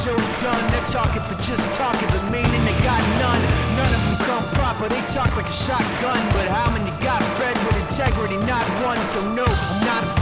show's done. They're talking for just talking, but meaning they got none. None of them come proper, they talk like a shotgun. But how many got bred with integrity? Not one. So no, I'm not